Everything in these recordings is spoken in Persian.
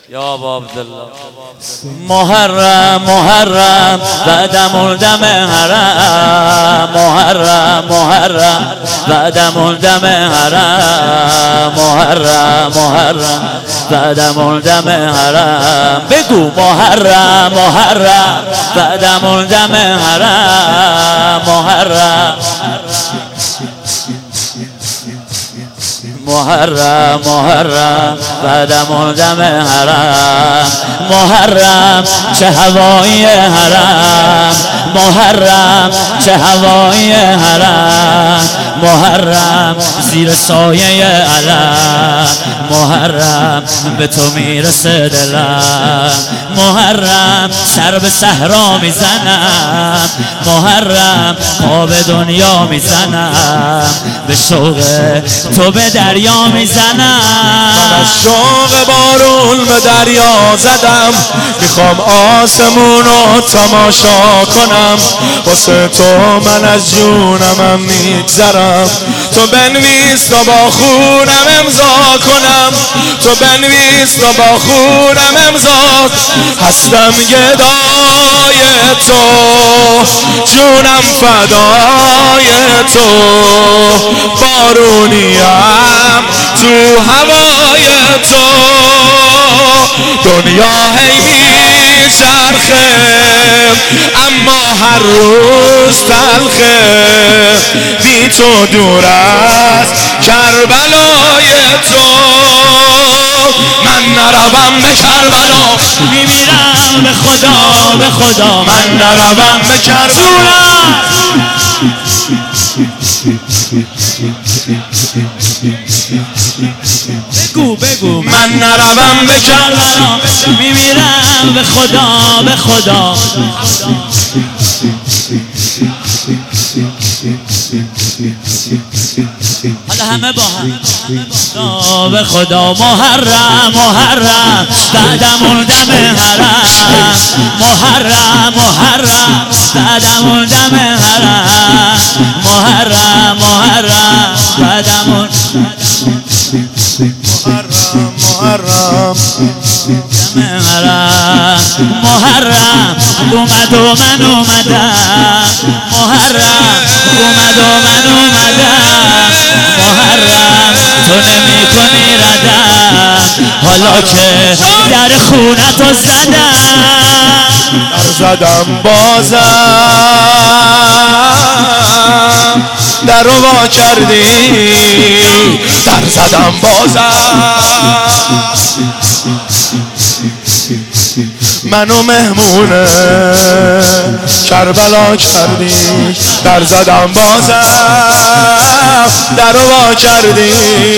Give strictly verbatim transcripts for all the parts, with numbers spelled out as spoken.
یا ابا عبدالله. محرم محرم بعدم الدم حرم، محرم محرم بعدم الدم حرم، محرم محرم بعدم الدم حرم. بگو محرم محرم بعدم الدم حرم، محرم محرم محرم بعدم الدم حرم، محرم چه هوای حرم، محرم چه هوای حرم، محرم زیر سایه علم، محرم به تو میرسه دلم، محرم سر به صحرا میزنم، محرم پا به دنیا میزنم، به شوق تو به دریا میزنم. من از شوق بارون به دریا زدم، میخوام آسمونو تماشا کنم، واسه تو من از جونمم میگذرم، تو بنویس تا با خونم امضا کنم، تو بنویس تا با خونم امضا. هستم گدای تو، جونم فدای تو، بارونیم تو هوای تو، دنیا هی میچرخه اما هر روز تلخه، بی تو دور از کربلای تو. من نروم به کربلا میمیرم به خدا به خدا، من نروم به کربلا. بگو بگو من نروم به کربلا، میمیرم به خدا به خدا. حالا همه با هم به خدا. محرم محرم بعدم الدم حرم، محرم محرم بعدم الدم حرم، محرم محرم بعدم الدم محرم محرم محرم اومد و من اومدم، محرم اومد و من اومدم، محرم تو نمی کنی ردم، حالا که در خونتو زدم، در زدم بازم در رو وا کردی، در زدم بازم منو مهمون کربلا کردی، در زدم بازم در رو وا کردی،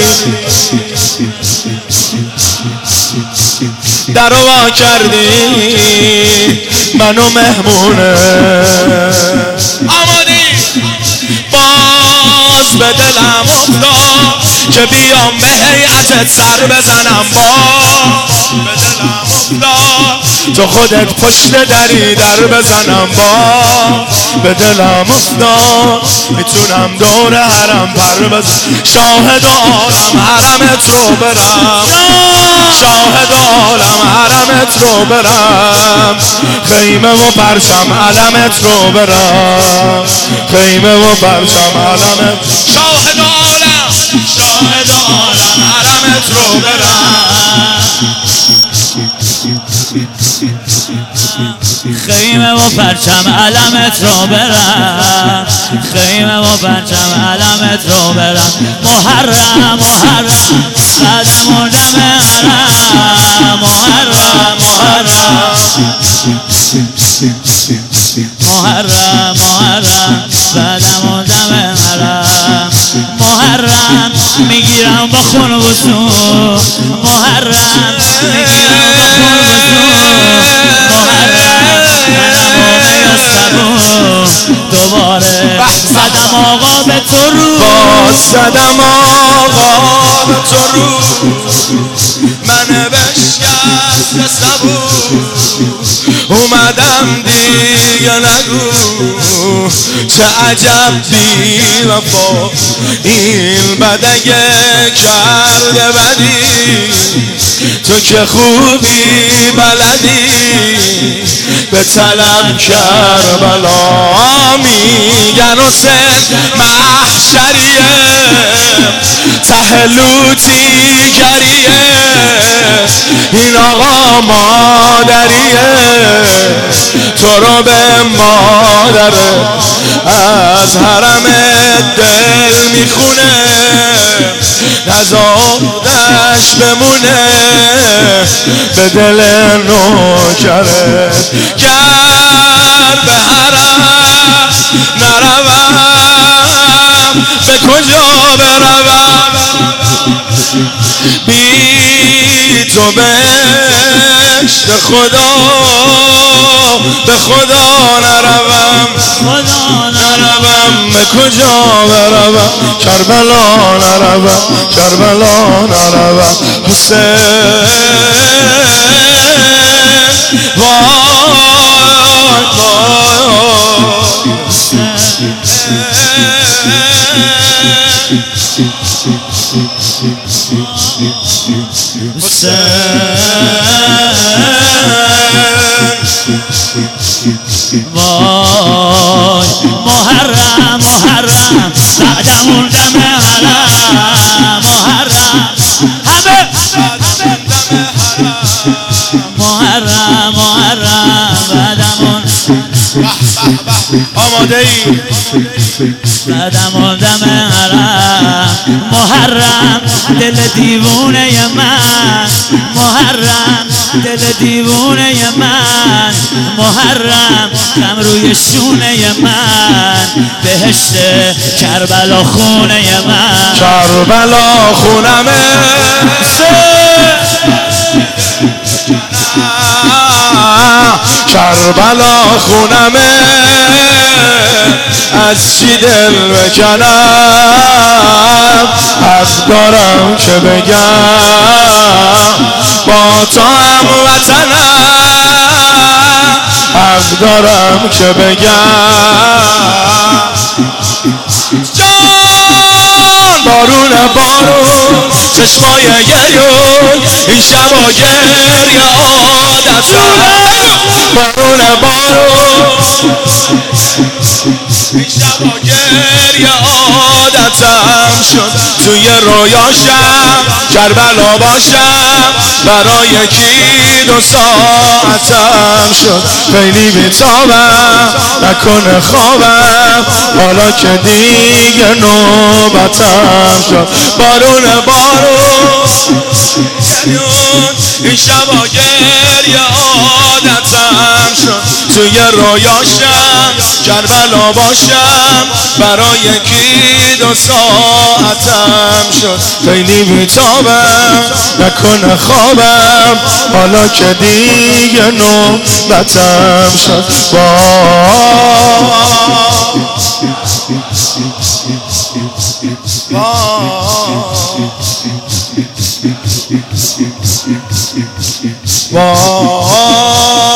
در رو وا کردی منو مهمون. آمادی باز به دلم افتاد که بیام به هیئتت سر بزنم، باز به دلم افتاد تو خودت پشت دری در بزنم، باز به دلم افتاد میتونم دور حرم پر بزنم، شاهد عالم حرمت رو برم، شاهد عالم حرمت رو برم، خیمه و پرچم علمت رو برم، خیمه و پرچم علمت، شاهد عالم شاهد عالم حرمت رو برم، خیمه و پرچم علمت رو برم، خیمه و پرچم علمت رو برم، محرم محرم بعدم الدم حرم، محرم محرم محرم محرم بعدم الدم حرم، محرم میگیرم با خون وضو، محرم میگیرم با خون وضو، محرم منم و میستبون، دوباره زدم آقا به تو رو، باز زدم آقا به تو رو، من بشکست صبور اومدم دیگه نگو، چه عجب بی وفا این بدگه کرده بدی، تو که خوبی بلدی به طلب کربلا میگن حسین محشریه ته لوتی گریه این آقا مادریه تو رو به مادره از حرم دل میخونه نزادش بمونه به دل نوکره گر به حرم نروم به کجا بروم بی تو بهشت خدا به خدا نروم نروم به کجا بروم کربلا نروم کربلا نروم حسین وای وای محرم محرم بعدمون دم حرم محرم همه محرم محرم بعدمون آماده ای بعدمون دم حرم محرم دل دیوونه من محرم دل دیوونه من محرم غم روی شونه من بهشت کربلا خونه من کربلا خونمه کربلا خونمه از چی دل بکنم حق دارم که بگم با تو هم وطنم حق دارم که بگم جان بارون بارون چشمای گریون این شبا گریه عادتم بارون بارون این شبا گریه عادتم شد توی رویاشم کربلا باشم برای یکی دو ساعتم شد خیلی بیتابم نکنه خوابم حالا که دیگه نوبتم شد بارون بارون این شبا گریه عادتم شد توی رویاشم کربلا باشم برای یکی دو ساعتم شد خیلی بیتابم نکنه خوابم حالا که دیگه نوبتم شد با